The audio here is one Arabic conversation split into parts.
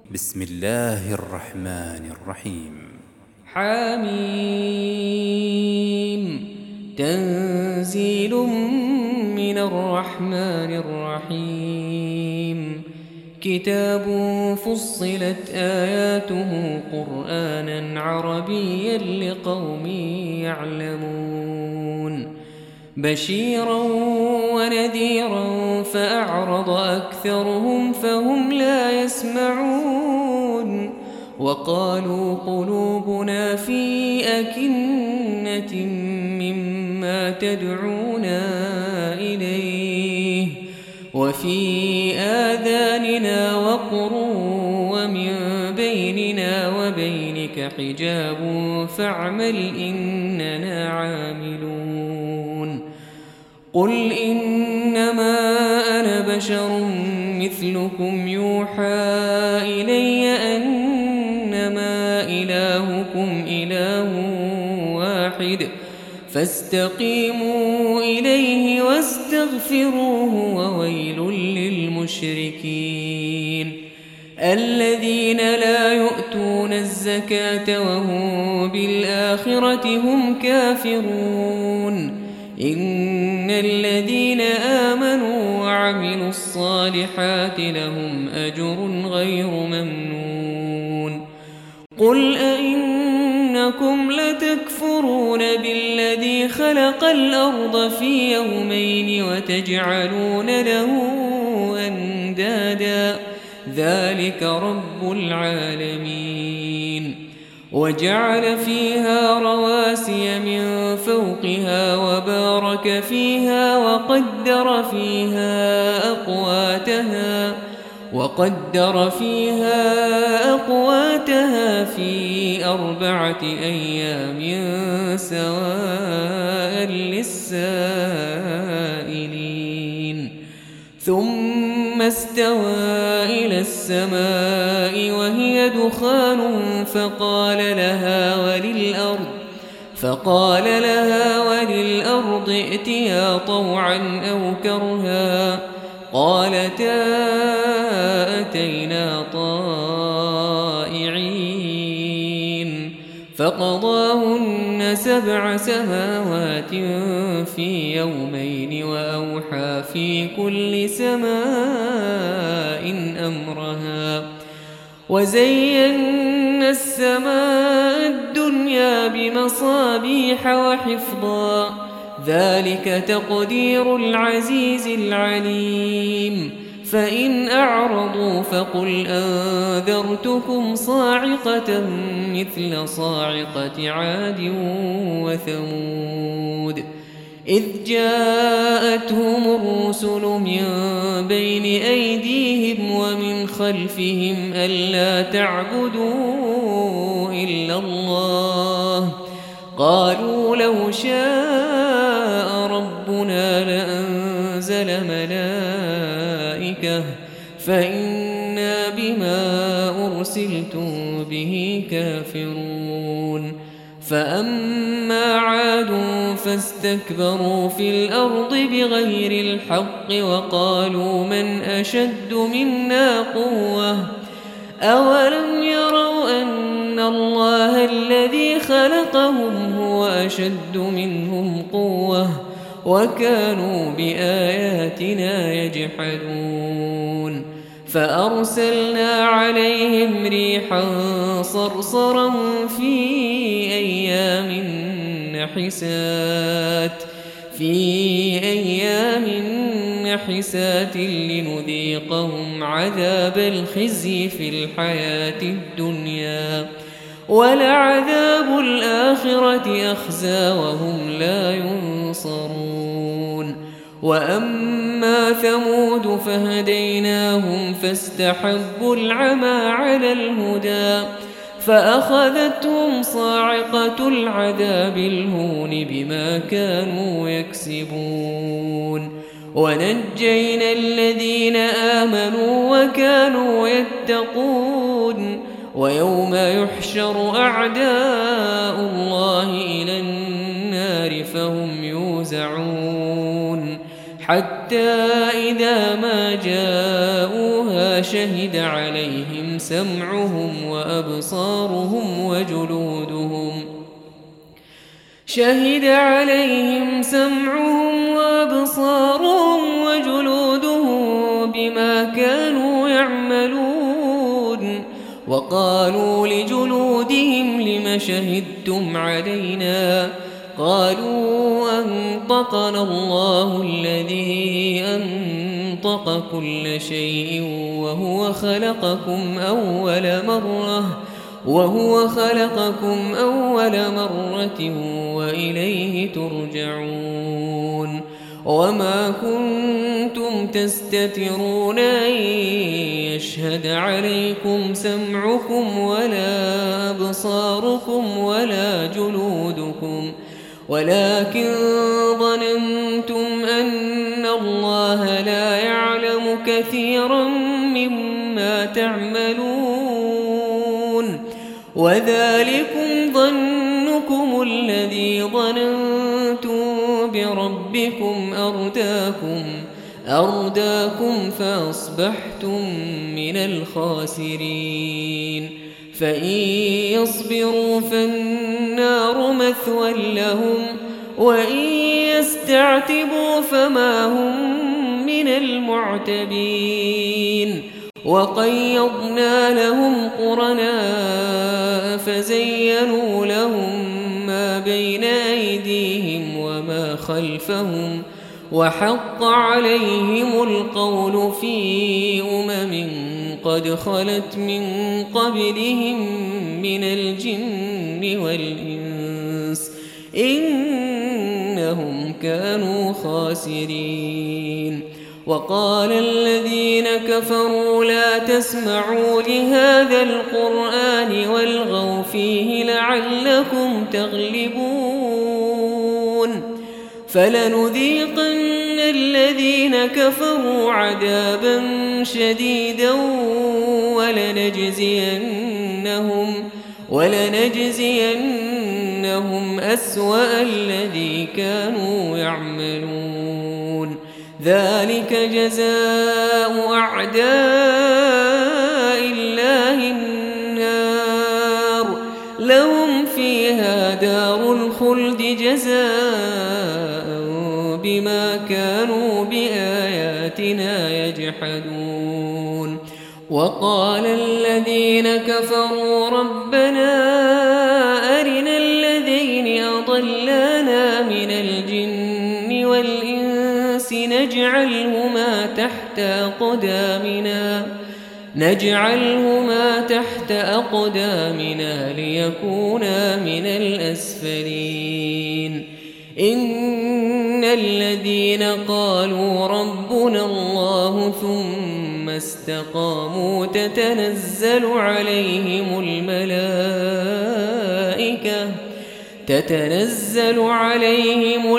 بسم الله الرحمن الرحيم. حميم. تنزيل من الرحمن الرحيم. كتاب فصلت آياته قرآنا عربيا لقوم يعلمون بشيرا ونذيرا فأعرض أكثرهم فهم لا يسمعون وقالوا قلوبنا في أكنة مما تدعونا إليه وفي آذاننا وقر ومن بيننا وبينك حجاب فاعمل إننا عاملون قل إنما أنا بشر مثلكم يوحى إلي أنما إلهكم إله واحد فاستقيموا إليه واستغفروه وويل للمشركين الذين لا يؤتون الزكاة وهم بالآخرة هم كافرون إن الذين آمنوا وعملوا الصالحات لهم أجر غير ممنون قل أئنكم لتكفرون بالذي خلق الأرض في يومين وتجعلون له أندادا ذلك رب العالمين وجعل فيها رواسي من فوقها وبارك فيها وقدر فيها أقواتها في 4 أيام سواء للسائلين ثم استوى إلى السماء وهي دخان فقال لها وللأرض ائتيا طوعا أو كرها قالتا أتينا طائعين فقضاهن 7 سماوات في يومين وأوحى في كل سماء أمرها وزينا السماء الدنيا بمصابيح وحفظا ذلك تقدير العزيز العليم فإن أعرضوا فقل أنذرتكم صاعقة مثل صاعقة عاد وثمود إذ جاءتهم الرسل من بين أيديهم ومن خلفهم ألا تعبدوا إلا الله قالوا لو شاء ربنا لأنزل ملائكة فإنا بما أرسلتم به كافرون فأما عاد فاستكبروا في الأرض بغير الحق وقالوا من أشد منا قوة أولم يروا أن الله الذي خلقهم هو أشد منهم قوة وكانوا بآياتنا يجحدون فأرسلنا عليهم ريحا صرصرا في أيام نحسات لنذيقهم عذاب الخزي في الحياة الدنيا ولعذاب الآخرة أخزى وهم لا ينصرون وأما ثمود فهديناهم فاستحبوا العمى على الهدى فأخذتهم صاعقة العذاب الهون بما كانوا يكسبون ونجينا الذين آمنوا وكانوا يتقون ويوم يحشر أعداء الله إلى النار فهم يوزعون حتى إذا ما جاءوها شهد عليهم سمعهم وأبصارهم وجلودهم بما كانوا يعملون. وقالوا لجلودهم لم شهدتم علينا؟ قالوا أنطقنا الله الذي أنطق كل شيء وهو خلقكم أول مرة وإليه ترجعون. وما كنتم تستترون أن يشهد عليكم سمعكم ولا أبصاركم ولا جلودكم، ولكن ظننتم أن الله لا يعلم كثيرا مما تعملون. وذلكم ظنكم الذي ظننتم بربكم أرداكم فأصبحتم من الخاسرين. فإن يصبروا فالنار مثوى لهم، وإن يستعتبوا فما هم من المعتبين. وقيضنا لهم قرناء فزينوا لهم ما بين أيديهم وما خلفهم، وحق عليهم القول في قد خلت من قبلهم من الجن والإنس إنهم كانوا خاسرين. وقال الذين كفروا لا تسمعوا لهذا القرآن والغوا فيه لعلكم تغلبون. فلنذيقن الذين كفروا عذابا شديدا ولنجزينهم أسوأ الذي كانوا يعملون. ذلك جزاء أعداء الله النار، لهم فيها دار الخلد جزاء بما كانوا بآياتنا يجحدون. وقال الذين كفروا ربنا أرنا الذين أضلانا من الجن والإنس نجعلهما تحت أقدامنا ليكونا من الأسفلين. إن الذين قالوا ربنا الله ثم استقاموا تتنزل عليهم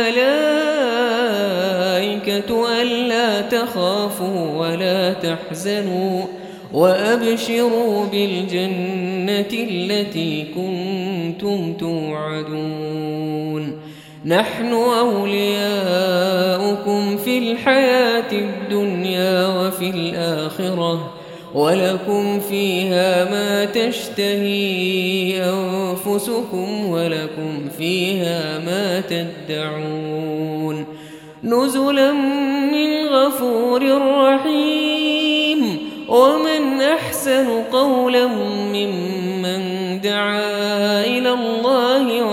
الملائكة ألا تخافوا ولا تحزنوا وأبشروا بالجنة التي كنتم توعدون. نحن أولياؤكم في الحياة الدنيا وفي الآخرة، ولكم فيها ما تشتهي أنفسكم ولكم فيها ما تدعون. نزلا من غفور رحيم. ومن أحسن قولا ممن دعا إلى الله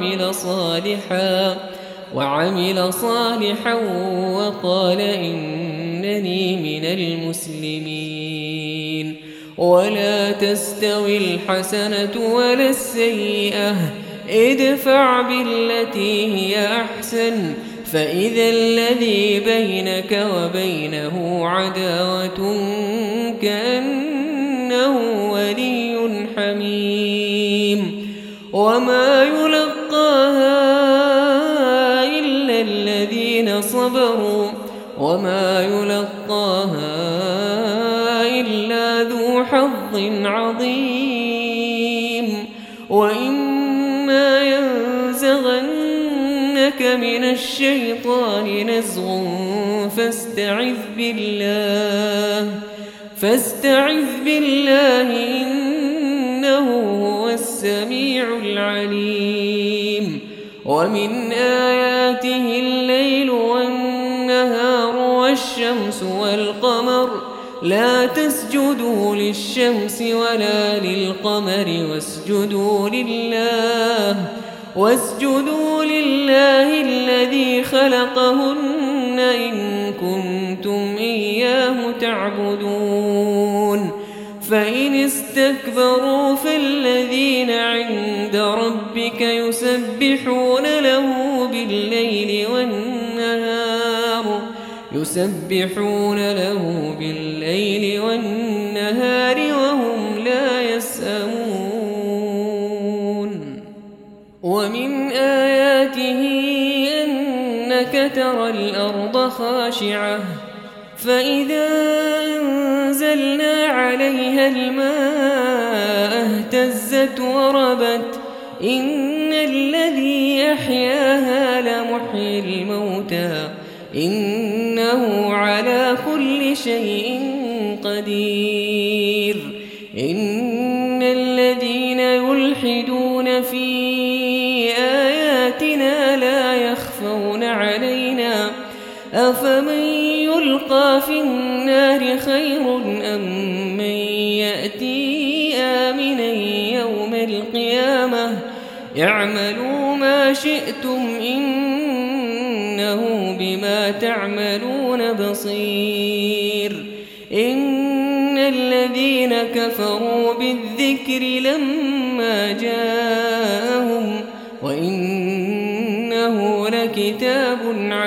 وعمل صالحا وقال إنني من المسلمين. ولا تستوي الحسنة ولا السيئة، ادفع بالتي هي أحسن، فإذا الذي بينك وبينه عداوة كأنه ولي حميم. وما يلقاها إلا الذين صبروا وما يلقاها إلا ذو حظ عظيم. وإما ينزغنك من الشيطان نزغ فاستعذ بالله إنه هو السميع العليم ومن آياته الليل والنهار والشمس والقمر لا تسجدوا للشمس ولا للقمر واسجدوا لله الذي خلقهن إن كنتم إياه تعبدون فإن استكبروا فالذين عند ربك يسبحون له بالليل والنهار وهم لا يسأمون ومن آياته أنك ترى الأرض خاشعة فإذا أنزلنا عليها الماء اهتزت وربت إن الذي أحياها لمحيي الموتى إنه على كل شيء قدير إن الذين يلحدون في آياتنا لا يخفون علينا أفمن يلقى في النار خير أم من يأتي آمنا يوم القيامة اعملوا ما شئتم إنه بما تعملون بصير إن الذين كفروا بالذكر لما جاءهم وإنه لكتاب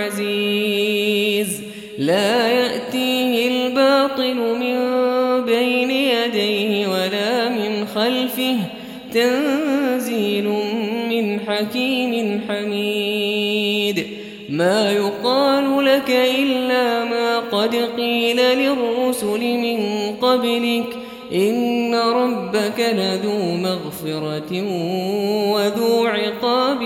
عزيز لا يأتيه الباطل من بين يديه ولا من خلفه تنزيل من حكيم حميد ما يقال لك إلا ما قد قيل للرسل من قبلك إن ربك لذو مغفرة وذو عقاب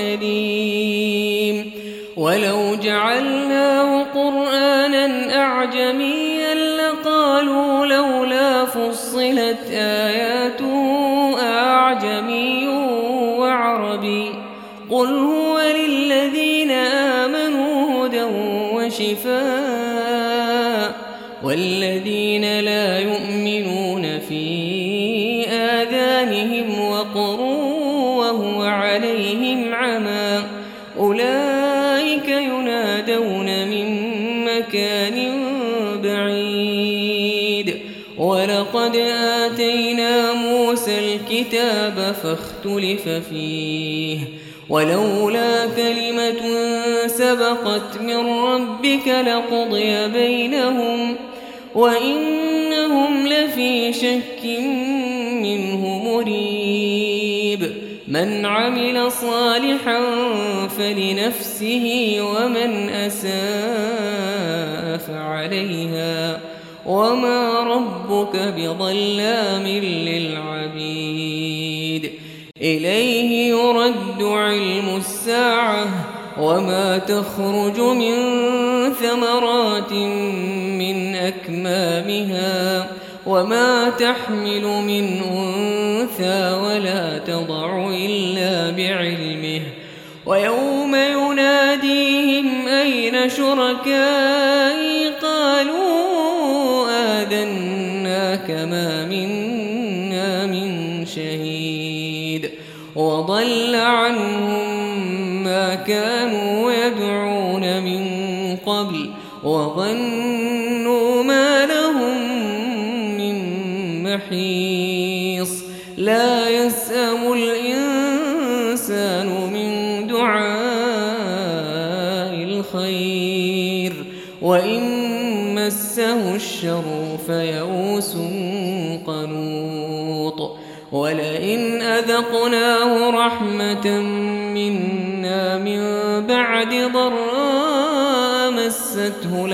أليم ولو جعلناه قرآنا أعجميا لقالوا لولا فصلت آياته أعجمي وعربي قل هو للذين آمنوا هدى وشفاء والذين لا يؤمنون في آذانهم وقر وهو عليهم عمى أولئك ينادون من مكان بعيد ولقد آتينا موسى الكتاب فاختلف فيه ولولا كلمة سبقت من ربك لقضي بينهم وإنهم لفي شك منه مريب من عمل صالحا فلنفسه ومن أساء فعليها وما ربك بظلام للعبيد إليه يرد علم الساعة وما تخرج من ثمرات من أكمامها وما تحمل من أنثى ولا تضع إلا بعلمه ويوم يناديهم أين شركائي قالوا آذناك ما منا من شهيد وضل عنهم ما كانوا يدعون من قبل وظنوا ما لهم من محيص لا يسأم الإنسان من دعاء الخير وإن مسه الشر فيئوس قنوط ولئن أذقناه رحمة منا من بعد ضراء مسته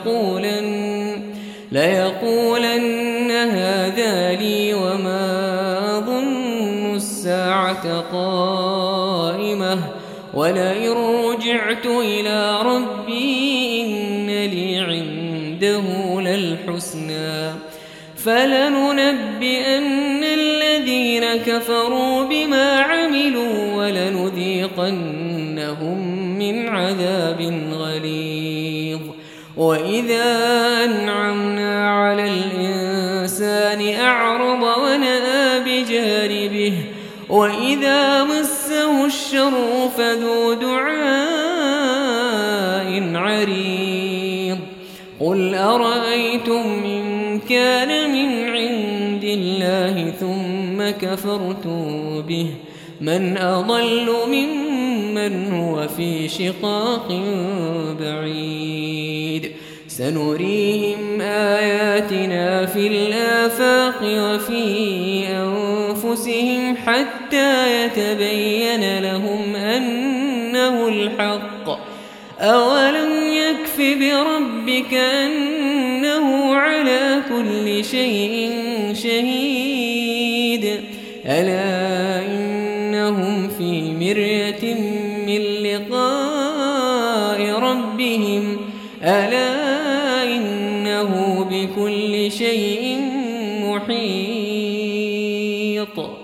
ليقولن هذا لي وما ظن الساعة قائمة ولئن رجعت إلى ربي إن لي عنده للحسنى فلننبئن الذين كفروا بما عملوا ولنذيقنهم من عذاب غليظ وإذا أنعمنا على الإنسان أعرض ونأى بجانبه وإذا مسه الشر فذو دعاء عريض قل أرأيتم إن كان من عند الله ثم كفرتم به من أضل ممن هو في شقاق بعيد سنريهم آياتنا في الآفاق وفي أنفسهم حتى يتبين لهم أنه الحق أولم يكف بربك أنه على كل شيء شهيد ألا إنهم في مرية من لقاء ربهم ألا إنه بكل شيء محيط